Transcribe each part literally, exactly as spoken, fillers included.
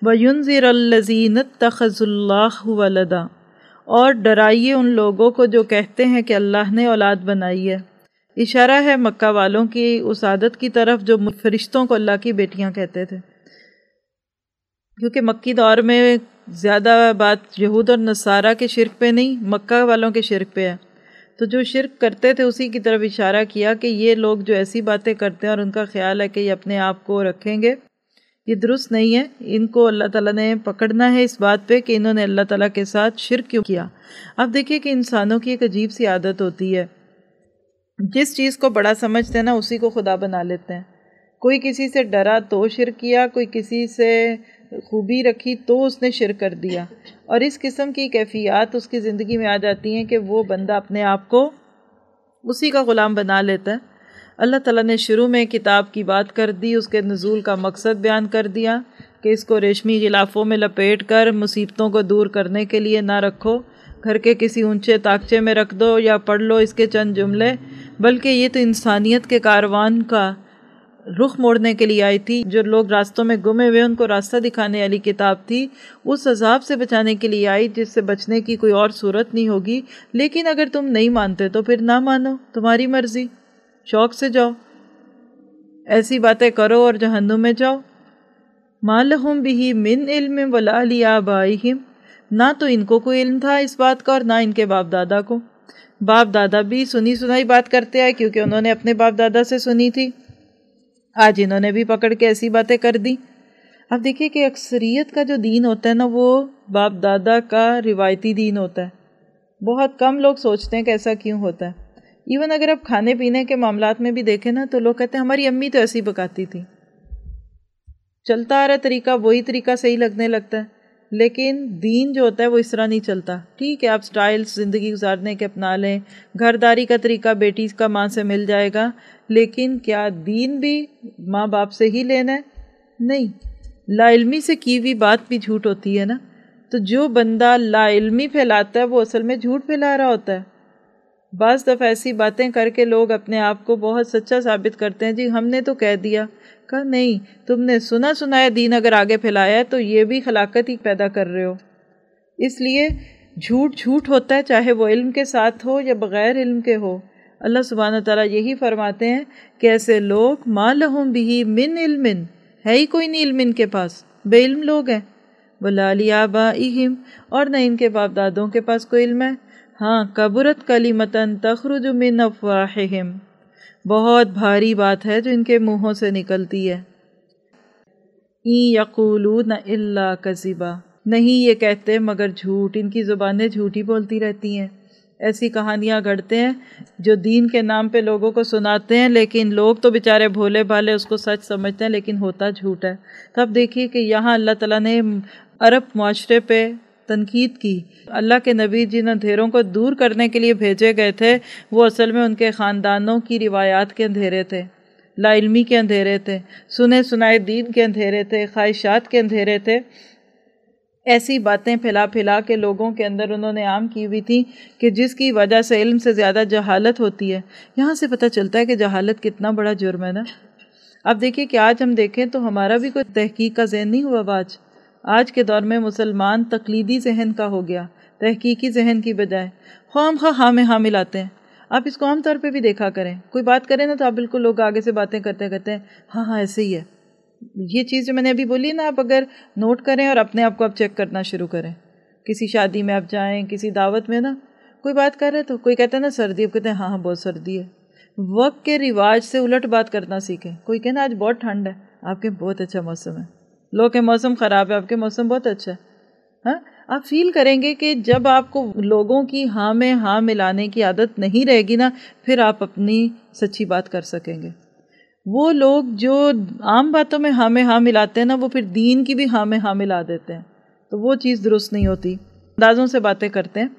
وَيُنذِرَ الَّذِينَ اتَّخَذُوا اللَّهَ وَلَدًا، اور ڈرائیے ان لوگوں کو جو کہتے ہیں کہ اللہ نے اولاد بنائی ہے۔ اشارہ ہے مکہ والوں کی اس عادت کی طرف جو فرشتوں کو اللہ کی بیٹیاں کہتے تھے، کیونکہ مکی دور میں زیادہ بات یہود اور نصارہ کے شرک پہ نہیں، مکہ والوں کے شرک پہ ہے۔ تو جو شرک کرتے تھے اسی کی طرف اشارہ کیا کہ یہ لوگ جو ایسی باتیں کرتے ہیں اور ان کا خیال ہے کہ یہ اپنے آپ کو رکھیں گے، یہ درست نہیں ہے۔ ان کو اللہ تعالیٰ نے پکڑنا ہے اس بات پہ کہ انہوں نے اللہ تعالیٰ کے ساتھ شرک کیوں کیا۔ اب دیکھیے کہ انسانوں کی ایک عجیب سی عادت ہوتی ہے، جس چیز کو بڑا سمجھتے ہیں نا اسی کو خدا بنا لیتے ہیں۔ کوئی کسی سے ڈرا تو شرک کیا، کوئی کسی سے خوبی رکھی تو اس نے شرک کر دیا، اور اس قسم کی کیفیات اس کی زندگی میں آ جاتی ہیں کہ وہ بندہ اپنے آپ کو اسی کا غلام بنا لیتا ہے۔ اللہ تعالیٰ نے شروع میں کتاب کی بات کر دی، اس کے نزول کا مقصد بیان کر دیا کہ اس کو ریشمی غلافوں میں لپیٹ کر مصیبتوں کو دور کرنے کے لیے نہ رکھو، گھر کے کسی اونچے تاکچے میں رکھ دو یا پڑھ لو اس کے چند جملے، بلکہ یہ تو انسانیت کے کاروان کا رخ موڑنے کے لیے آئی تھی۔ جو لوگ راستوں میں گمے ہوئے ان کو راستہ دکھانے والی کتاب تھی، اس عذاب سے بچانے کے لیے آئی جس سے بچنے کی کوئی اور صورت نہیں ہوگی۔ لیکن اگر تم نہیں مانتے تو پھر نہ مانو، تمہاری مرضی، شوق سے جاؤ، ایسی باتیں کرو اور جہنم میں جاؤ۔ مَا لَهُم بِهِ مِنْ عِلْمٍ وَلَا لِآبَائِهِمْ، نہ تو ان کو کوئی علم تھا اس بات کا اور نہ ان کے باپ دادا کو۔ باپ دادا بھی سنی سنائی بات کرتے آئے کیونکہ انہوں نے اپنے باپ دادا سے سنی تھی، آج انہوں نے بھی پکڑ کے ایسی باتیں کر دی۔ اب دیکھیے کہ اکثریت کا جو دین ہوتا ہے نا وہ باپ دادا کا روایتی دین ہوتا ہے۔ بہت کم لوگ سوچتے ہیں کہ ایسا کیوں ہوتا ہے۔ ایون اگر آپ کھانے پینے کے معاملات میں بھی دیکھیں نا تو لوگ کہتے ہیں ہماری امی تو ایسی پکاتی تھی، چلتا آ رہا طریقہ وہی طریقہ صحیح لگنے لگتا ہے، لیکن دین جو ہوتا ہے وہ اس طرح نہیں چلتا۔ ٹھیک ہے آپ سٹائلز زندگی گزارنے کے اپنا لیں، گھرداری کا طریقہ بیٹی کا ماں سے مل جائے گا، لیکن کیا دین بھی ماں باپ سے ہی لینا ہے؟ نہیں، لا علمی سے کی ہوئی بات بھی جھوٹ ہوتی ہے نا۔ تو جو بندہ لا علمی پھیلاتا ہے وہ اصل میں جھوٹ پھیلا رہا ہوتا ہے۔ بعض دفعہ ایسی باتیں کر کے لوگ اپنے آپ کو بہت سچا ثابت کرتے ہیں، جی ہم نے تو کہہ دیا، کہا نہیں، تم نے سنا سنایا دین اگر آگے پھیلایا ہے تو یہ بھی خلاقت ہی پیدا کر رہے ہو۔ اس لیے جھوٹ جھوٹ ہوتا ہے، چاہے وہ علم کے ساتھ ہو یا بغیر علم کے ہو۔ اللہ سبحانہ تعالیٰ یہی فرماتے ہیں کہ ایسے لوگ مَا لَهُم بِهِ مِنْ عِلْمٍ، ہے ہی کوئی نہیں علم ان کے پاس، بے علم لوگ ہیں، وَلَا لِآبَائِهِمْ، اور نہ ان کے باپ دادوں کے پاس کوئی علم ہے۔ ہاں کبرت کلمۃ تخرج من افواہہم، بہت بھاری بات ہے جو ان کے منہوں سے نکلتی ہے۔ ان یقولون الا کذبا، نہیں یہ کہتے مگر جھوٹ، ان کی زبانیں جھوٹی بولتی رہتی ہیں۔ ایسی کہانیاں گھڑتے ہیں جو دین کے نام پہ لوگوں کو سناتے ہیں، لیکن لوگ تو بیچارے بھولے بھالے اس کو سچ سمجھتے ہیں لیکن ہوتا جھوٹ ہے۔ تب دیکھیے کہ یہاں اللہ تعالیٰ نے عرب معاشرے پہ تنقید کی۔ اللہ کے نبی جن اندھیروں کو دور کرنے کے لیے بھیجے گئے تھے وہ اصل میں ان کے خاندانوں کی روایات کے اندھیرے تھے، لا علمی کے اندھیرے تھے، سنے سنائے دین کے اندھیرے تھے، خواہشات کے اندھیرے تھے۔ ایسی باتیں پھیلا پھیلا کے لوگوں کے اندر انہوں نے عام کی ہوئی تھی کہ جس کی وجہ سے علم سے زیادہ جہالت ہوتی ہے۔ یہاں سے پتہ چلتا ہے کہ جہالت کتنا بڑا جرم ہے نا۔ اب دیکھیے کہ آج ہم دیکھیں تو ہمارا بھی کوئی تحقیق کا ذہن نہیں ہوا باج۔ آج کے دور میں مسلمان تقلیدی ذہن کا ہو گیا، تحقیقی ذہن کی بجائے خواہ خواہ ہاں میں ہاں ملاتے ہیں۔ آپ اس کو عام طور پہ بھی دیکھا کریں، کوئی بات کریں نا تو آپ بالکل لوگ آگے سے باتیں کرتے کرتے ہیں ہاں ہاں ایسے ہی ہے۔ یہ چیز جو میں نے ابھی بولی نا، آپ اگر نوٹ کریں اور اپنے آپ کو آپ چیک کرنا شروع کریں، کسی شادی میں آپ جائیں، کسی دعوت میں نا کوئی بات کر رہے تو کوئی کہتا ہے نا سردی، آپ کہتے ہیں ہاں ہاں بہت سردی ہے۔ وقت کے رواج سے الٹ بات کرنا سیکھیں۔ کوئی کہنا آج بہت ٹھنڈ ہے، آپ کے بہت اچھا موسم ہے۔ لوگ کے موسم خراب ہے، آپ کے موسم بہت اچھا ہے۔ ہاں آپ فیل کریں گے کہ جب آپ کو لوگوں کی ہاں میں ہاں ملانے کی عادت نہیں رہے گی نا، پھر آپ اپنی سچی بات کر سکیں گے۔ وہ لوگ جو عام باتوں میں ہاں میں ہاں ملاتے ہیں نا، وہ پھر دین کی بھی ہاں میں ہاں ملا دیتے ہیں، تو وہ چیز درست نہیں ہوتی۔ اندازوں سے باتیں کرتے ہیں۔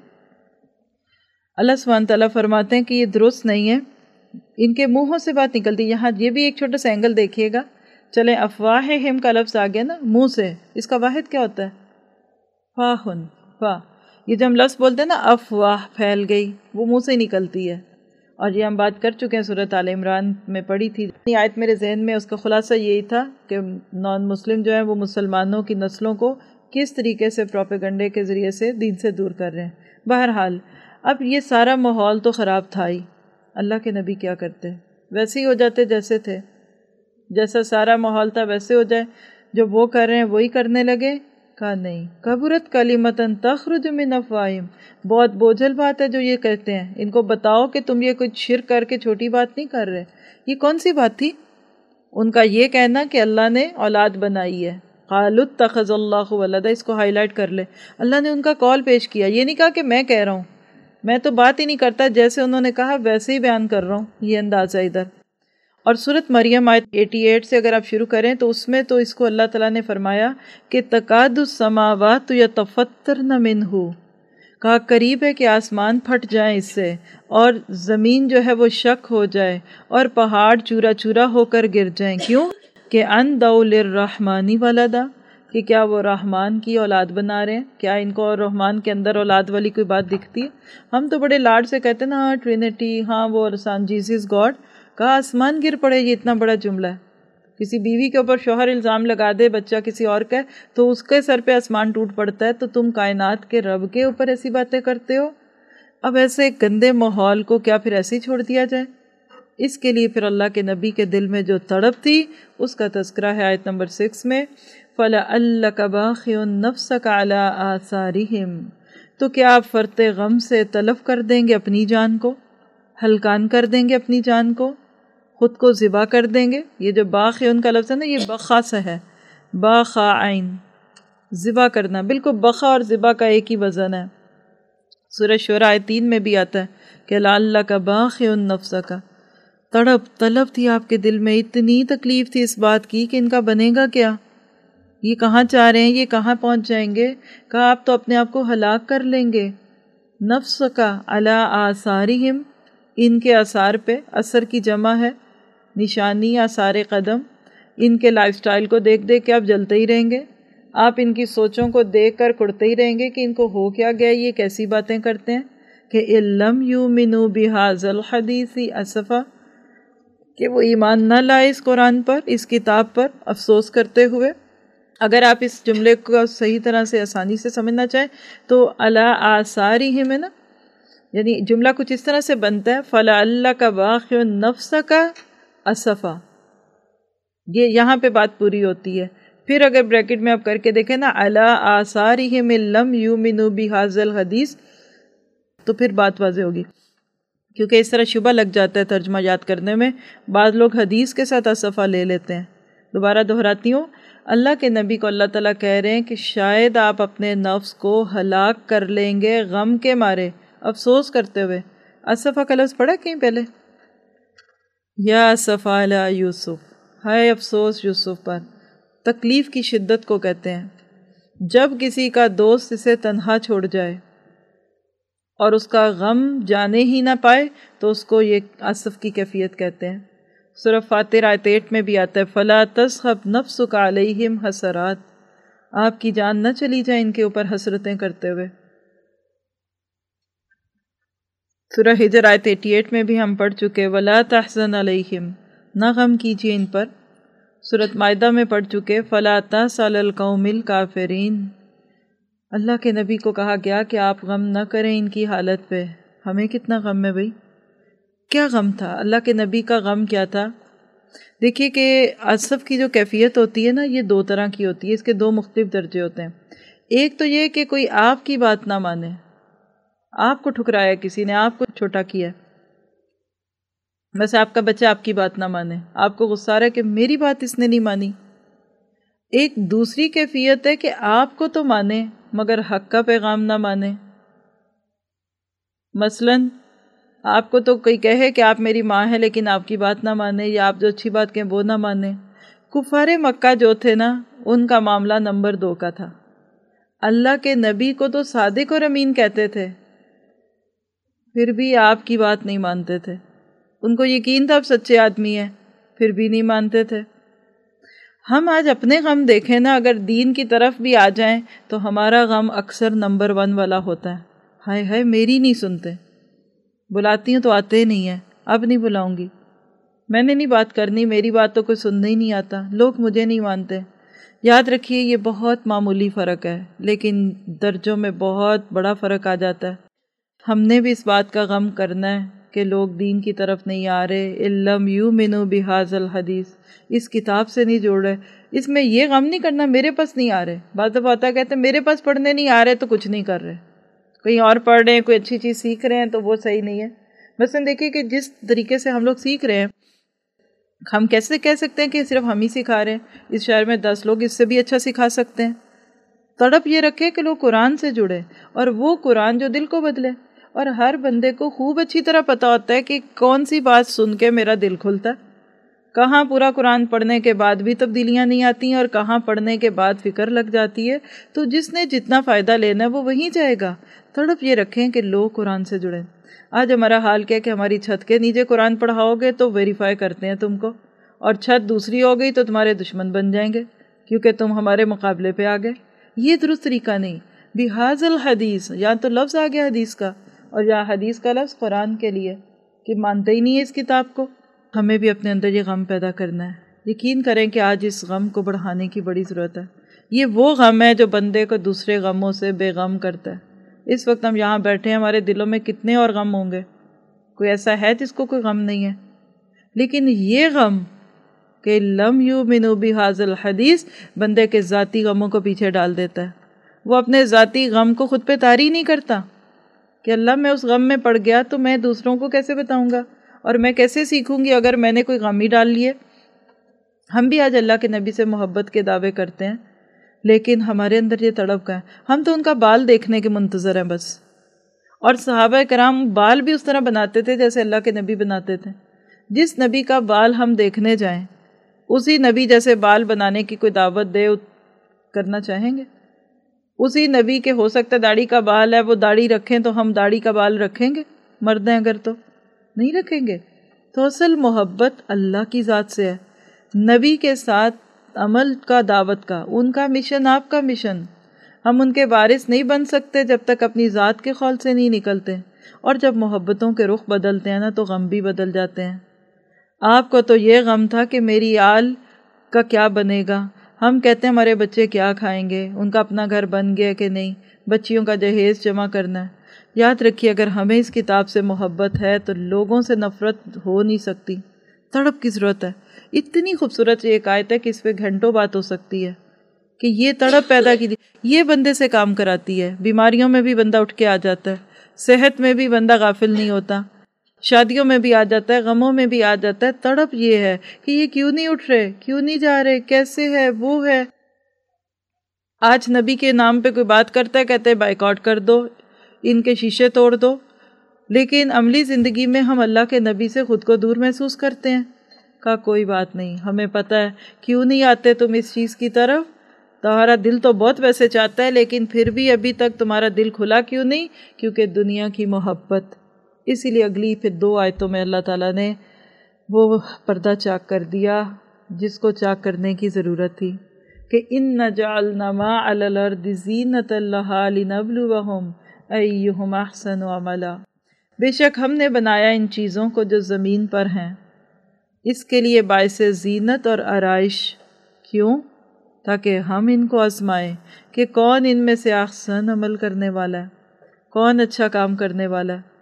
اللہ سبحانہ تعالیٰ فرماتے ہیں کہ یہ درست نہیں ہے، ان کے منہوں سے بات نکلتی۔ یہاں یہ بھی ایک چھوٹا سا اینگل دیکھیے گا، چلیں افواہہم کا لفظ آ گیا نا منہ سے، اس کا واحد کیا ہوتا ہے؟ فاہن، فا، یہ جو ہم لفظ بولتے ہیں نا افواہ پھیل گئی، وہ منہ سے نکلتی ہے، اور یہ ہم بات کر چکے ہیں، سورۃ آل عمران میں پڑھی تھی یہ آیت میرے ذہن میں، اس کا خلاصہ یہی تھا کہ نان مسلم جو ہیں وہ مسلمانوں کی نسلوں کو کس طریقے سے پروپیگنڈے کے ذریعے سے دین سے دور کر رہے ہیں۔ بہرحال اب یہ سارا ماحول تو خراب تھا ہی، اللہ کے نبی کیا کرتے؟ ویسے ہی ہو جاتے جیسے تھے، جیسا سارا ماحول تھا ویسے ہو جائے، جو وہ کر رہے ہیں وہی کرنے لگے؟ کہا نہیں، کبرت کلمۃ تخرج من افواہہم، بہت بوجھل بات ہے جو یہ کہتے ہیں، ان کو بتاؤ کہ تم یہ کچھ شرک کر کے چھوٹی بات نہیں کر رہے۔ یہ کون سی بات تھی؟ ان کا یہ کہنا کہ اللہ نے اولاد بنائی ہے، قالوا اتخذ اللہ ولدا، اس کو ہائی لائٹ کر لے، اللہ نے ان کا قول پیش کیا، یہ نہیں کہا کہ میں کہہ رہا ہوں، میں تو بات ہی نہیں کرتا، جیسے انہوں نے کہا ویسے ہی بیان کر رہا ہوں، یہ اندازہ ادھر۔ اور سورۃ مریم آیت اٹھاسی سے اگر آپ شروع کریں تو اس میں تو اس کو اللہ تعالیٰ نے فرمایا کہ تکاد السماوات یتفطرن منہ، کہا قریب ہے کہ آسمان پھٹ جائیں اس سے، اور زمین جو ہے وہ شک ہو جائے، اور پہاڑ چورا چورا ہو کر گر جائیں۔ کیوں؟ کہ ان دعوا للرحمن ولدا، کہ کیا وہ رحمان کی اولاد بنا رہے ہیں؟ کیا ان کو اور رحمان کے اندر اولاد والی کوئی بات دکھتی ہے؟ ہم تو بڑے لاڈ سے کہتے ہیں نا ہاں ٹرینٹی، ہاں وہ سان جیسس گاڈ، کہا آسمان گر پڑے، یہ اتنا بڑا جملہ ہے۔ کسی بیوی کے اوپر شوہر الزام لگا دے، بچہ کسی اور کا ہے، تو اس کے سر پہ آسمان ٹوٹ پڑتا ہے، تو تم کائنات کے رب کے اوپر ایسی باتیں کرتے ہو؟ اب ایسے گندے ماحول کو کیا پھر ایسے ہی چھوڑ دیا جائے؟ اس کے لیے پھر اللہ کے نبی کے دل میں جو تڑپ تھی اس کا تذکرہ ہے آیت نمبر سکس میں، فَلَعَلَّكَ بَاخِعٌ نَفْسَكَ عَلَىٰ آثَارِهِمْ، تو کیا آپ فرط غم سے تلف کر دیں گے اپنی جان کو، ہلکان کر دیں گے اپنی جان کو، خود کو ذبح کر دیں گے؟ یہ جو باخعن کا لفظ ہے نا، یہ بخا سے ہے، باخعین، ذبح کرنا، بالکل بخا اور ذبح کا ایک ہی وزن ہے۔ سورہ شعراء آیت تین میں بھی آتا ہے کہ لعلک باخع نفسک، تڑپ طلب تھی آپ کے دل میں، اتنی تکلیف تھی اس بات کی کہ ان کا بنے گا کیا، یہ کہاں چاہ رہے ہیں، یہ کہاں پہنچ جائیں گے؟ کہا آپ تو اپنے آپ کو ہلاک کر لیں گے۔ نفسک علی آثارہم، ان کے آثار پہ، اثر کی جمع ہے، نشانی، آثار قدم، ان کے لائف سٹائل کو دیکھ دیکھ کے آپ جلتے ہی رہیں گے، آپ ان کی سوچوں کو دیکھ کر کڑتے ہی رہیں گے کہ ان کو ہو کیا گیا، یہ کیسی باتیں کرتے ہیں، کہ اِلَّمْ يُؤْمِنُوا بِهَذَا الْحَدِيثِ أَسَفًا، کہ وہ ایمان نہ لائے اس قرآن پر، اس کتاب پر افسوس کرتے ہوئے۔ اگر آپ اس جملے کو صحیح طرح سے آسانی سے سمجھنا چاہیں تو عَلَىٰ آثَارِهِمْ ہے نا، یعنی جملہ کچھ اس طرح سے بنتا ہے فَلَعَلَّكَ بَاخِعٌ نَفْسَكَ أَسَفًا، یہ یہاں پہ بات پوری ہوتی ہے۔ پھر اگر بریکٹ میں آپ کر کے دیکھیں نا عَلَىٰ آثَارِهِمْ إِن لَّمْ يُؤْمِنُوا بِهَذَا الْحَدِيثِ، تو پھر بات واضح ہوگی، کیونکہ اس طرح شبہ لگ جاتا ہے ترجمہ یاد کرنے میں، بعض لوگ حدیث کے ساتھ اصفہ لے لیتے ہیں۔ دوبارہ دہراتی ہوں، اللہ کے نبی کو اللہ تعالیٰ کہہ رہے ہیں کہ شاید آپ اپنے نفس کو ہلاک کر لیں گے غم کے مارے، افسوس کرتے ہوئے۔ اصفہ کا لفظ پڑھا کہیں پہلے؟ یا اسفا علی یوسف، ہائے افسوس یوسف پر، تکلیف کی شدت کو کہتے ہیں۔ جب کسی کا دوست اسے تنہا چھوڑ جائے اور اس کا غم جانے ہی نہ پائے تو اس کو یہ اسف کی کیفیت کہتے ہیں۔ سورہ فاتر آیت آٹھ میں بھی آتا ہے فَلَا تَصْخَبْ نَفْسُكَ عَلَيْهِمْ حَسَرَاتٍ، آپ کی جان نہ چلی جائے ان کے اوپر حسرتیں کرتے ہوئے۔ سورہ ہجر آیت اٹھاسی میں بھی ہم پڑھ چکے وَلَا تَحْزَنْ عَلَيْهِمْ، نہ غم کیجیے ان پر۔ سورۃ مائدہ میں پڑھ چکے فَلَا تَأْسَ عَلَى الْقَوْمِ الْكَافِرِينَ، اللہ کے نبی کو کہا گیا کہ آپ غم نہ کریں ان کی حالت پہ۔ ہمیں کتنا غم ہے بھائی، کیا غم تھا اللہ کے نبی کا؟ غم کیا تھا؟ دیکھیے کہ اسف کی جو کیفیت ہوتی ہے نا، یہ دو طرح کی ہوتی ہے، اس کے دو مختلف درجے ہوتے ہیں۔ ایک تو یہ کہ کوئی آپ کی بات نہ مانے، آپ کو ٹھکرایا کسی نے، آپ کو چھوٹا کیا، بس آپ کا بچہ آپ کی بات نہ مانے، آپ کو غصہ آ رہا ہے کہ میری بات اس نے نہیں مانی۔ ایک دوسری کیفیت ہے کہ آپ کو تو مانے مگر حق کا پیغام نہ مانے۔ مثلاً آپ کو تو کوئی کہے کہ آپ میری ماں ہے لیکن آپ کی بات نہ مانے، یا آپ جو اچھی بات کہیں وہ نہ مانے۔ کفار مکہ جو تھے نا، ان کا معاملہ نمبر دو کا تھا۔ اللہ کے نبی کو تو صادق اور امین کہتے تھے، پھر بھی آپ کی بات نہیں مانتے تھے۔ ان کو یقین تھا آپ سچے آدمی ہیں، پھر بھی نہیں مانتے تھے۔ ہم آج اپنے غم دیکھیں نا، اگر دین کی طرف بھی آ جائیں تو ہمارا غم اکثر نمبر ون والا ہوتا ہے، ہائے ہائے میری نہیں سنتے، بلاتی ہوں تو آتے نہیں ہیں، اب نہیں بلاؤں گی، میں نے نہیں بات کرنی، میری بات تو کوئی سننا ہی نہیں آتا، لوگ مجھے نہیں مانتے۔ یاد رکھیے یہ بہت معمولی فرق ہے، لیکن درجوں میں بہت بڑا فرق آ جاتا ہے۔ ہم نے بھی اس بات کا غم کرنا ہے کہ لوگ دین کی طرف نہیں آ رہے، اِلَّمْ یُؤْمِنُوا بِهَذَا الْحَدِيثِ، اس کتاب سے نہیں جوڑ رہے۔ اس میں یہ غم نہیں کرنا میرے پاس نہیں آ رہے، بعض دفعہ ہوتا ہے کہتے ہیں میرے پاس پڑھنے نہیں آ رہے تو کچھ نہیں کر رہے، کہیں اور پڑھ رہے ہیں، کوئی اچھی چیز سیکھ رہے ہیں تو وہ صحیح نہیں ہے۔ مثلا دیکھیے کہ جس طریقے سے ہم لوگ سیکھ رہے ہیں، ہم کیسے کہہ سکتے ہیں کہ صرف ہم ہی سکھا رہے ہیں؟ اس شہر میں دس لوگ اس سے بھی اچھا سکھا سکتے ہیں۔ تڑپ یہ رکھے کہ لوگ قرآن سے جڑے، اور وہ قرآن جو دل کو بدلے۔ اور ہر بندے کو خوب اچھی طرح پتہ ہوتا ہے کہ کون سی بات سن کے میرا دل کھلتا ہے، کہاں پورا قرآن پڑھنے کے بعد بھی تبدیلیاں نہیں آتی ہیں اور کہاں پڑھنے کے بعد فکر لگ جاتی ہے۔ تو جس نے جتنا فائدہ لینا ہے وہ وہیں جائے گا۔ تڑپ یہ رکھیں کہ لوگ قرآن سے جڑیں۔ آج ہمارا حال کیا کہ ہماری چھت کے نیچے قرآن پڑھاؤ گے تو ویریفائی کرتے ہیں تم کو، اور چھت دوسری ہو گئی تو تمہارے دشمن بن جائیں گے کیونکہ تم ہمارے مقابلے پہ آ گئے۔ یہ درست طریقہ نہیں۔ بِهَذَا الْحَدِيث، یا تو لفظ آ گیا حدیث کا، اور یا حدیث کا لفظ قرآن کے لیے، کہ مانتے ہی نہیں ہے اس کتاب کو۔ ہمیں بھی اپنے اندر یہ غم پیدا کرنا ہے۔ یقین کریں کہ آج اس غم کو بڑھانے کی بڑی ضرورت ہے۔ یہ وہ غم ہے جو بندے کو دوسرے غموں سے بے غم کرتا ہے۔ اس وقت ہم یہاں بیٹھے ہیں، ہمارے دلوں میں کتنے اور غم ہوں گے، کوئی ایسا ہے جس کو کوئی غم نہیں ہے؟ لیکن یہ غم کہ لم یؤمنوا بہذا الحدیث بندے کے ذاتی غموں کو پیچھے ڈال دیتا ہے۔ وہ اپنے ذاتی غم کو خود پہ طاری نہیں کرتا کہ اللہ میں اس غم میں پڑ گیا تو میں دوسروں کو کیسے بتاؤں گا، اور میں کیسے سیکھوں گی اگر میں نے کوئی غم ہی ڈال لیے۔ ہم بھی آج اللہ کے نبی سے محبت کے دعوے کرتے ہیں، لیکن ہمارے اندر یہ تڑپ کا ہے، ہم تو ان کا بال دیکھنے کے منتظر ہیں بس۔ اور صحابہ کرام بال بھی اس طرح بناتے تھے جیسے اللہ کے نبی بناتے تھے۔ جس نبی کا بال ہم دیکھنے جائیں، اسی نبی جیسے بال بنانے کی کوئی دعوت دے کرنا چاہیں گے؟ اسی نبی کے ہو سکتا ہے داڑھی کا بال ہے، وہ داڑھی رکھیں تو ہم داڑھی کا بال رکھیں گے؟ مرد ہیں اگر تو نہیں رکھیں گے۔ تو اصل محبت اللہ کی ذات سے ہے، نبی کے ساتھ عمل کا، دعوت کا، ان کا مشن آپ کا مشن۔ ہم ان کے وارث نہیں بن سکتے جب تک اپنی ذات کے خول سے نہیں نکلتے، اور جب محبتوں کے رخ بدلتے ہیں نا تو غم بھی بدل جاتے ہیں۔ آپ کو تو یہ غم تھا کہ میری آل کا کیا بنے گا، ہم کہتے ہیں ہمارے بچے کیا کھائیں گے، ان کا اپنا گھر بن گیا کہ نہیں، بچیوں کا جہیز جمع کرنا ہے۔ یاد رکھیے اگر ہمیں اس کتاب سے محبت ہے تو لوگوں سے نفرت ہو نہیں سکتی۔ تڑپ کی ضرورت ہے۔ اتنی خوبصورت ایک آیت ہے کہ اس پہ گھنٹوں بات ہو سکتی ہے کہ یہ تڑپ پیدا کی، یہ بندے سے کام کراتی ہے۔ بیماریوں میں بھی بندہ اٹھ کے آ جاتا ہے، صحت میں بھی بندہ غافل نہیں ہوتا، شادیوں میں بھی آ جاتا ہے، غموں میں بھی آ جاتا ہے۔ تڑپ یہ ہے کہ یہ کیوں نہیں اٹھ رہے، کیوں نہیں جا رہے، کیسے ہے، وہ ہے۔ آج نبی کے نام پہ کوئی بات کرتا ہے، کہتے ہیں بائیکاٹ کر دو، ان کے شیشے توڑ دو، لیکن عملی زندگی میں ہم اللہ کے نبی سے خود کو دور محسوس کرتے ہیں۔ کہا کوئی بات نہیں، ہمیں پتہ ہے کیوں نہیں آتے تم اس چیز کی طرف، تمہارا دل تو بہت ویسے چاہتا ہے لیکن پھر بھی ابھی تک تمہارا دل کھلا کیوں نہیں؟ کیونکہ دنیا کی محبت۔ اسی لیے اگلی پھر دو آیتوں میں اللہ تعالیٰ نے وہ پردہ چاک کر دیا جس کو چاک کرنے کی ضرورت تھی کہ اِنَّ جَعَلْنَا مَا عَلَى الْأَرْضِ زِینَةً لَهَا لِنَبْلُوَهُمْ أَیُّهُمْ أَحْسَنُ عَمَلًا۔ بے شک ہم نے بنایا ان چیزوں کو جو زمین پر ہیں اس کے لیے باعث زینت اور آرائش، کیوں؟ تاکہ ہم ان کو آزمائیں کہ کون ان میں سے احسن عمل کرنے والا ہے، کون اچھا کام کرنے والا ہے۔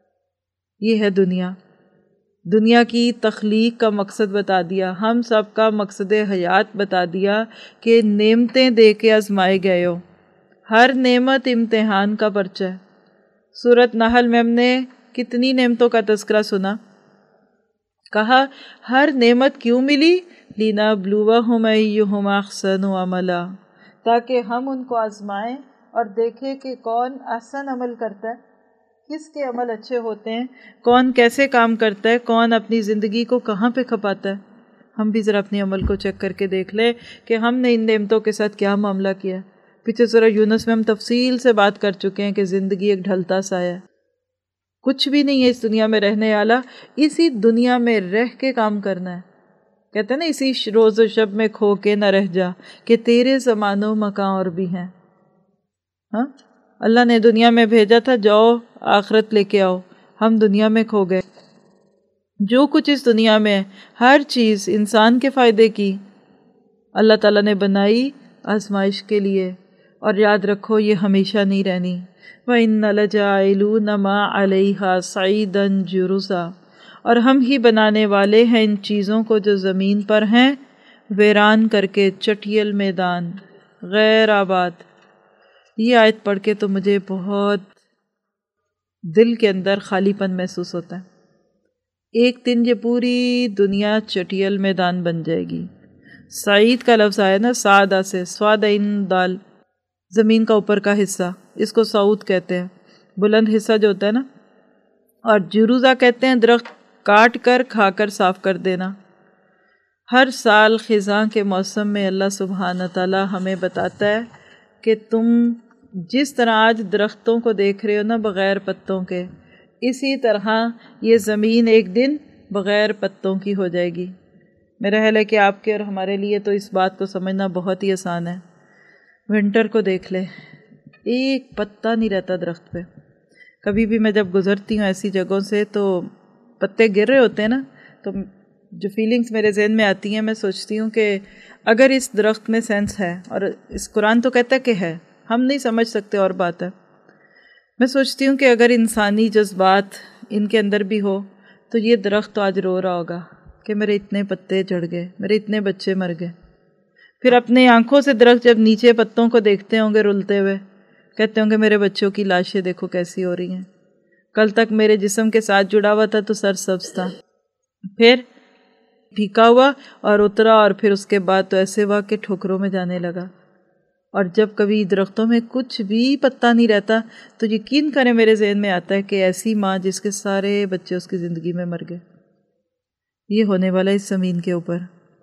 یہ ہے دنیا۔ دنیا کی تخلیق کا مقصد بتا دیا، ہم سب کا مقصد حیات بتا دیا کہ نعمتیں دے کے آزمائے گئے ہو۔ ہر نعمت امتحان کا پرچہ ہے۔ سورۃ نحل میں ہم نے کتنی نعمتوں کا تذکرہ سنا، کہا ہر نعمت کیوں ملی؟ لِنَبْلُوَهُمْ أَیُّهُمْ أَحْسَنُ عَمَلًا، تاکہ ہم ان کو آزمائیں اور دیکھیں کہ کون احسن عمل کرتا ہے، کس کے عمل اچھے ہوتے ہیں، کون کیسے کام کرتا ہے، کون اپنی زندگی کو کہاں پہ کھپاتا ہے۔ ہم بھی ذرا اپنے عمل کو چیک کر کے دیکھ لیں کہ ہم نے ان نعمتوں کے ساتھ کیا معاملہ کیا۔ پیچھے سورہ یونس میں ہم تفصیل سے بات کر چکے ہیں کہ زندگی ایک ڈھلتا سا ہے، کچھ بھی نہیں ہے اس دنیا میں رہنے والا، اسی دنیا میں رہ کے کام کرنا ہے۔ کہتے ہیں نا اسی روز و شب میں کھو کے نہ رہ جا کہ تیرے زمان و مکان اور بھی ہیں۔ ہاں اللہ نے دنیا میں بھیجا تھا جاؤ آخرت لے کے آؤ، ہم دنیا میں کھو گئے۔ جو کچھ اس دنیا میں ہے ہر چیز انسان کے فائدے کی اللہ تعالیٰ نے بنائی آزمائش کے لیے، اور یاد رکھو یہ ہمیشہ نہیں رہنی۔ وَإِنَّ لَجَاعِلُونَ مَا عَلَيْهَا صَعِيدًا جُرُزًا، اور ہم ہی بنانے والے ہیں ان چیزوں کو جو زمین پر ہیں ویران کر کے، چٹیل میدان، غیر آباد۔ یہ آیت پڑھ کے تو مجھے بہت دل کے اندر خالی پن محسوس ہوتا ہے۔ ایک دن یہ پوری دنیا چٹیل میدان بن جائے گی۔ سعید کا لفظ آیا نا سعادہ سے، سواد عین دال، زمین کا اوپر کا حصہ، اس کو سعود کہتے ہیں، بلند حصہ جو ہوتا ہے نا، اور جروزہ کہتے ہیں درخت کاٹ کر کھا کر صاف کر دینا۔ ہر سال خزاں کے موسم میں اللہ سبحانہ تعالیٰ ہمیں بتاتا ہے کہ تم جس طرح آج درختوں کو دیکھ رہے ہو نا بغیر پتوں کے، اسی طرح یہ زمین ایک دن بغیر پتوں کی ہو جائے گی۔ میرا خیال ہے کہ آپ کے اور ہمارے لیے تو اس بات کو سمجھنا بہت ہی آسان ہے۔ ونٹر کو دیکھ لے، ایک پتا نہیں رہتا درخت پہ۔ کبھی بھی میں جب گزرتی ہوں ایسی جگہوں سے تو پتے گر رہے ہوتے ہیں نا، تو جو فیلنگز میرے ذہن میں آتی ہیں، میں سوچتی ہوں کہ اگر اس درخت میں سینس ہے، اور اس قرآن تو کہتا ہے کہ ہے، ہم نہیں سمجھ سکتے اور بات ہے، میں سوچتی ہوں کہ اگر انسانی جذبات ان کے اندر بھی ہو تو یہ درخت تو آج رو رہا ہوگا کہ میرے اتنے پتے جھڑ گئے، میرے اتنے بچے مر گئے۔ پھر اپنے آنکھوں سے درخت جب نیچے پتوں کو دیکھتے ہوں گے رلتے ہوئے، کہتے ہوں گے میرے بچوں کی لاشیں دیکھو کیسی ہو رہی ہیں، کل تک میرے جسم کے ساتھ جڑا ہوا تھا تو سر سبز تھا، پھر پھیکا ہوا اور اترا، اور پھر اس کے بعد تو ایسے ہوا کہ ٹھوکروں میں جانے لگا۔ اور جب کبھی درختوں میں کچھ بھی پتا نہیں رہتا تو یقین کریں میرے ذہن میں آتا ہے کہ ایسی ماں جس کے سارے بچے اس کی زندگی میں مر گئے، یہ ہونے والا اس زمین کے اوپر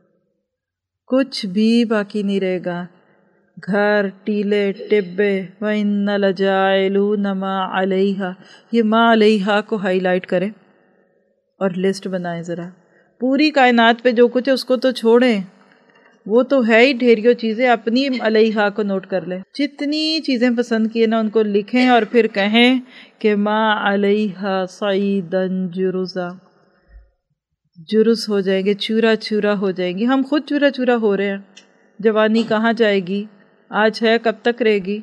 کچھ بھی باقی نہیں رہے گا۔ گھر، ٹیلے، ٹبے، وَإِنَّ لَجَاعِلُونَ مَا عَلَيْهَا، یہ مَا عَلَيْهَا کو ہائی لائٹ کریں اور لسٹ بنائیں ذرا۔ پوری کائنات پہ جو کچھ ہے اس کو تو چھوڑیں، وہ تو ہے ہی ڈھیریوں چیزیں، اپنی علیہا کو نوٹ کر لیں، جتنی چیزیں پسند کیے نا ان کو لکھیں اور پھر کہیں کہ ما علیہا صعیدن جرزا، جرز ہو جائیں گے، چورا چورا ہو جائیں گی۔ ہم خود چورا چورا ہو رہے ہیں۔ جوانی کہاں جائے گی؟ آج ہے کب تک رہے گی؟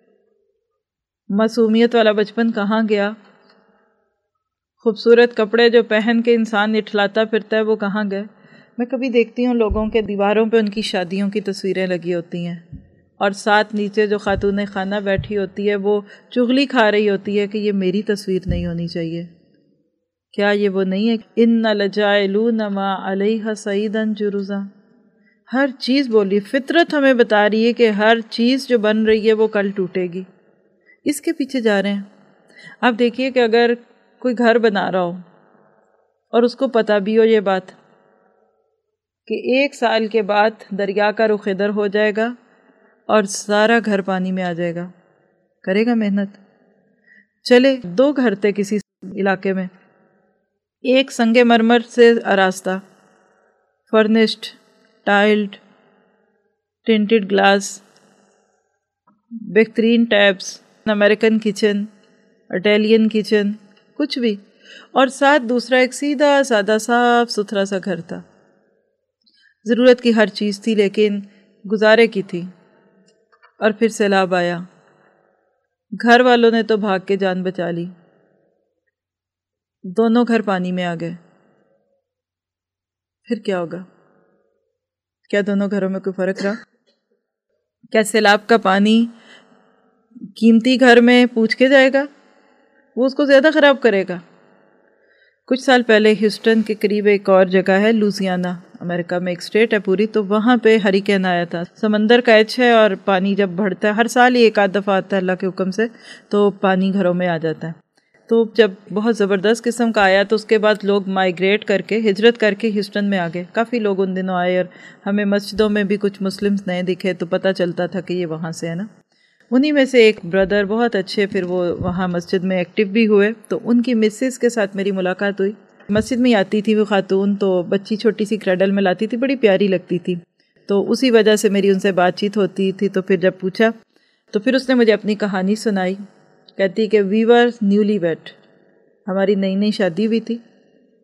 معصومیت والا بچپن کہاں گیا؟ خوبصورت کپڑے جو پہن کے انسان اٹھلاتا پھرتا ہے وہ کہاں گئے؟ میں کبھی دیکھتی ہوں لوگوں کے دیواروں پہ ان کی شادیوں کی تصویریں لگی ہوتی ہیں، اور ساتھ نیچے جو خاتون خانہ بیٹھی ہوتی ہے وہ چغلی کھا رہی ہوتی ہے کہ یہ میری تصویر نہیں ہونی چاہیے۔ کیا یہ وہ نہیں ہے ان لجاعلون ما علیہا صعیدا جرزا؟ ہر چیز بولی، فطرت ہمیں بتا رہی ہے کہ ہر چیز جو بن رہی ہے وہ کل ٹوٹے گی، اس کے پیچھے جا رہے ہیں۔ آپ دیکھیے کہ اگر کوئی گھر بنا رہا ہو اور اس کو پتہ بھی ہو یہ بات کہ ایک سال کے بعد دریا کا رخ ادھر ہو جائے گا اور سارا گھر پانی میں آ جائے گا، کرے گا محنت؟ چلے دو گھر تھے کسی علاقے میں، ایک سنگ مرمر سے آراستہ، فرنشڈ، ٹائلڈ، ٹنٹڈ گلاس، بہترین tubs, American kitchen, Italian kitchen, کچھ بھی، اور ساتھ دوسرا ایک سیدھا سادہ صاف ستھرا سا گھر تھا۔ ضرورت کی ہر چیز تھی لیکن گزارے کی تھی، اور پھر سیلاب آیا، گھر والوں نے تو بھاگ کے جان بچا لی، دونوں گھر پانی میں آ گئے۔ پھر کیا ہوگا؟ کیا دونوں گھروں میں کوئی فرق رہا؟ کیا سیلاب کا پانی قیمتی گھر میں پوچھ کے جائے گا؟ وہ اس کو زیادہ خراب کرے گا۔ کچھ سال پہلے ہیوسٹن کے قریب ایک اور جگہ ہے، لوزیانا، امریکہ میں ایک اسٹیٹ ہے پوری، تو وہاں پہ ہریکین آیا تھا، سمندر کا ایچ ہے اور پانی جب بڑھتا ہے ہر سال ہی ایک آدھ دفعہ آتا ہے اللہ کے حکم سے، تو پانی گھروں میں آ جاتا ہے۔ تو جب بہت زبردست قسم کا آیا تو اس کے بعد لوگ مائیگریٹ کر کے، ہجرت کر کے ہیوسٹن میں آ گئے، کافی لوگ ان دنوں آئے، اور ہمیں مسجدوں میں بھی کچھ مسلمز نئے دکھے تو پتہ چلتا تھا کہ یہ وہاں سے ہے نا۔ انہی میں سے ایک بردر بہت اچھے، پھر وہ وہاں مسجد میں ایکٹیو بھی ہوئے، تو ان کی مسز کے ساتھ میری ملاقات ہوئی۔ مسجد میں آتی تھی وہ خاتون، تو بچی چھوٹی سی کریڈل میں لاتی تھی، بڑی پیاری لگتی تھی، تو اسی وجہ سے میری ان سے بات چیت ہوتی تھی۔ تو پھر جب پوچھا تو پھر اس نے مجھے اپنی کہانی سنائی، کہتی کہ وی ور نیولی ویڈ، ہماری نئی نئی شادی ہوئی تھی،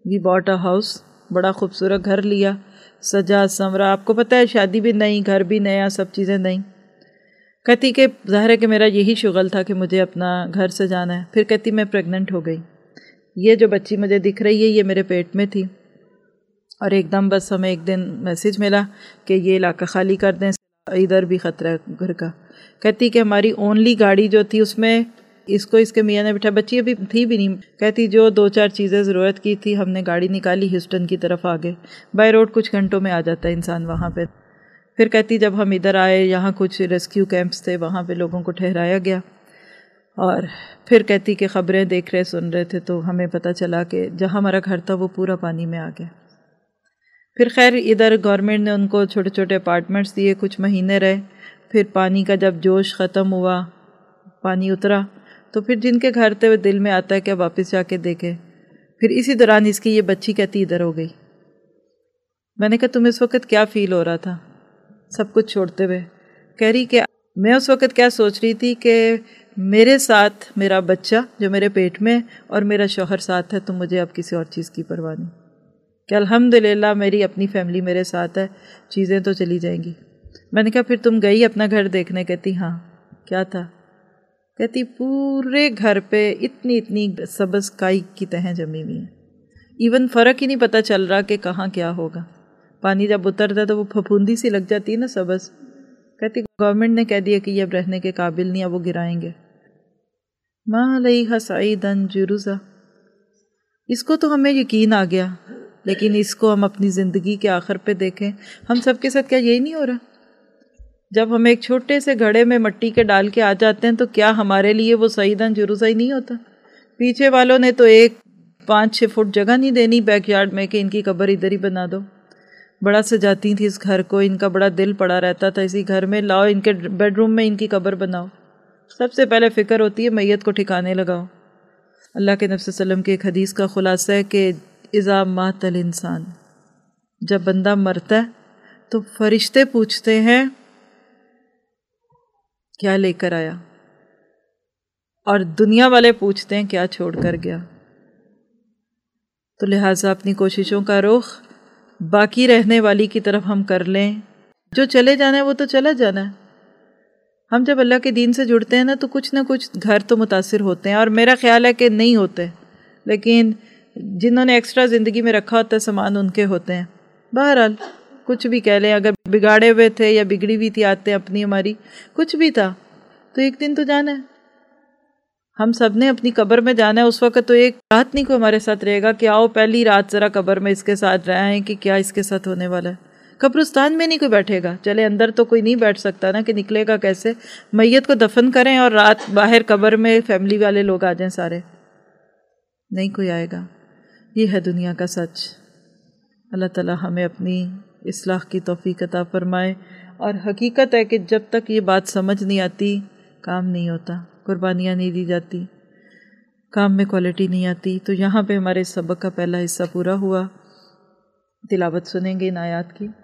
وی باٹ اے ہاؤس، بڑا خوبصورت گھر لیا، سجا سمرا، آپ کو پتہ ہے شادی بھی نئی، گھر بھی نیا، سب چیزیں نئی۔ کہتی کہ ظاہر ہے کہ میرا یہی شغل تھا کہ مجھے اپنا گھر سجانا ہے۔ پھر کہتی میں پریگننٹ ہو گئی، یہ جو بچی مجھے دکھ رہی ہے یہ میرے پیٹ میں تھی، اور ایک دم بس ہمیں ایک دن میسج ملا کہ یہ علاقہ خالی کر دیں، ادھر بھی خطرہ ہے گھر کا۔ کہتی کہ ہماری اونلی گاڑی جو تھی اس میں اس کو اس کے میاں نے بٹھا، بچی ابھی تھی بھی نہیں، کہتی جو دو چار چیزیں ضرورت کی تھی ہم نے گاڑی نکالی، ہیوسٹن کی طرف آگے، بائی روڈ کچھ گھنٹوں میں آ جاتا ہے انسان وہاں پہ۔ پھر کہتی جب ہم ادھر آئے، یہاں کچھ ریسکیو کیمپس تھے، وہاں پہ لوگوں کو ٹھہرایا گیا، اور پھر کہتی کہ خبریں دیکھ رہے سن رہے تھے تو ہمیں پتہ چلا کہ جہاں ہمارا گھر تھا وہ پورا پانی میں آ گیا۔ پھر خیر ادھر گورنمنٹ نے ان کو چھوٹے چھوٹے اپارٹمنٹس دیے، کچھ مہینے رہے، پھر پانی کا جب جوش ختم ہوا، پانی اترا، تو پھر جن کے گھر تھے وہ دل میں آتا ہے کہ واپس جا کے دیکھے۔ پھر اسی دوران اس کی یہ بچی کہتی ادھر ہو گئی۔ میں نے کہا تمہیں اس وقت کیا فیل ہو رہا تھا سب کچھ چھوڑتے ہوئے؟ کہہ رہی کہ میں اس وقت کیا سوچ رہی تھی کہ میرے ساتھ میرا بچہ جو میرے پیٹ میں اور میرا شوہر ساتھ ہے، تو مجھے اب کسی اور چیز کی پرواہ نہیں، کہ الحمدللہ میری اپنی فیملی میرے ساتھ ہے، چیزیں تو چلی جائیں گی۔ میں نے کہا پھر تم گئی اپنا گھر دیکھنے؟ کہتی ہاں۔ کیا تھا؟ کہتی پورے گھر پہ اتنی اتنی سبز کائی کی تہیں جمی ہوئی ہیں، ایون فرق ہی نہیں پتہ چل رہا کہ کہاں کیا ہوگا۔ پانی جب اترتا تو وہ پھپھوندی سی لگ جاتی ہے نا سبز۔ کہتی گورنمنٹ نے کہہ دیا کہ یہ اب رہنے کے قابل نہیں ہے، وہ گرائیں گے۔ ما علیہا صعیدا جرزا، اس کو تو ہمیں یقین آ گیا، لیکن اس کو ہم اپنی زندگی کے آخر پہ دیکھیں، ہم سب کے ساتھ کیا یہی نہیں ہو رہا؟ جب ہم ایک چھوٹے سے گھڑے میں مٹی کے ڈال کے آ جاتے ہیں تو کیا ہمارے لیے وہ صعیدا جرزا ہی نہیں ہوتا؟ پیچھے والوں نے تو ایک پانچ چھ فٹ جگہ نہیں دینی بیک یارڈ میں کہ ان کی قبر ادھر ہی بنا دو۔ بڑا سجاتی تھی اس گھر کو، ان کا بڑا دل پڑا رہتا تھا اسی گھر میں، لاؤ ان کے بیڈ روم میں ان کی قبر بناؤ۔ سب سے پہلے فکر ہوتی ہے میت کو ٹھکانے لگاؤ۔ اللہ کے نبی صلی اللہ علیہ وسلم کے ایک حدیث کا خلاصہ ہے کہ اذا مات الانسان، جب بندہ مرتا ہے تو فرشتے پوچھتے ہیں کیا لے کر آیا، اور دنیا والے پوچھتے ہیں کیا چھوڑ کر گیا۔ تو لہٰذا اپنی کوششوں کا رخ باقی رہنے والی کی طرف ہم کر لیں، جو چلے جانا ہے وہ تو چلا جانا ہے۔ ہم جب اللہ کے دین سے جڑتے ہیں نا تو کچھ نہ کچھ گھر تو متاثر ہوتے ہیں، اور میرا خیال ہے کہ نہیں ہوتے، لیکن جنہوں نے ایکسٹرا زندگی میں رکھا ہوتا ہے سامان ان کے ہوتے ہیں۔ بہرحال کچھ بھی کہہ لیں، اگر بگاڑے ہوئے تھے یا بگڑی ہوئی تھی عادتیں اپنی ہماری، کچھ بھی تھا، تو ایک دن تو جانا ہے، ہم سب نے اپنی قبر میں جانا ہے۔ اس وقت تو ایک رات نہیں کوئی ہمارے ساتھ رہے گا کہ آؤ پہلی رات ذرا قبر میں اس کے ساتھ رہیں کہ کیا اس کے ساتھ ہونے والا ہے۔ قبرستان میں نہیں کوئی بیٹھے گا، چلے اندر تو کوئی نہیں بیٹھ سکتا نا، کہ نکلے گا کیسے؟ میت کو دفن کریں اور رات باہر قبر میں فیملی والے لوگ آ جائیں سارے، نہیں کوئی آئے گا۔ یہ ہے دنیا کا سچ۔ اللہ تعالی ہمیں اپنی اصلاح کی توفیق عطا فرمائے، اور حقیقت ہے کہ جب تک یہ بات سمجھ نہیں آتی کام نہیں ہوتا، قربانیاں نہیں دی جاتی، کام میں کوالٹی نہیں آتی۔ تو یہاں پہ ہمارے سبق کا پہلا حصہ پورا ہوا، تلاوت سنیں گے ان آیات کی۔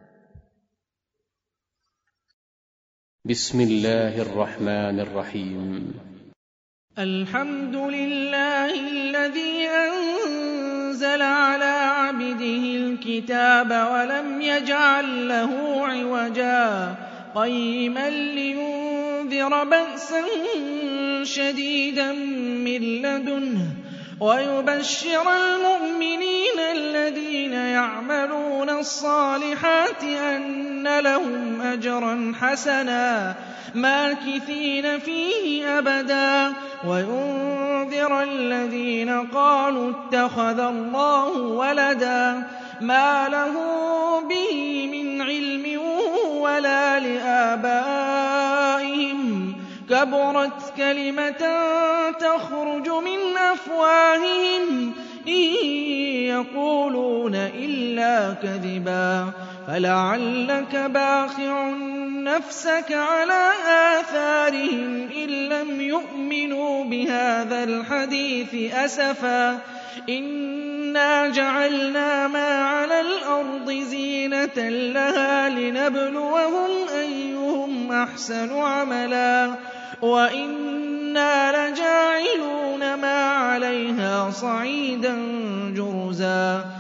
بسم اللہ الرحمن الرحیم۔ الحمد للہ الذی انزل على عبده الكتاب ولم يجعل له عوجا قیما لينذر بأسا شديدا من لدنه ويبشر المؤمنين الذين يعملون الصالحات أن لهم أجرا حسنا ماكثين فيه أبدا وينذر الذين قالوا اتخذ الله ولدا ما لهم به من علم ولا لآبائهم كبرت كلمة تخرج من أفواههم إن يقولون إلا كذبا فلعلك باخع نفسك على آثارهم إن لم يؤمنوا بهذا الحديث أسفا إنا جعلنا ما على الأرض زينة لها لنبلوهم أيهم أحسن عملا وَإِنَّا لَجَاعِلُونَ مَا عَلَيْهَا صَعِيدًا جُرُزًا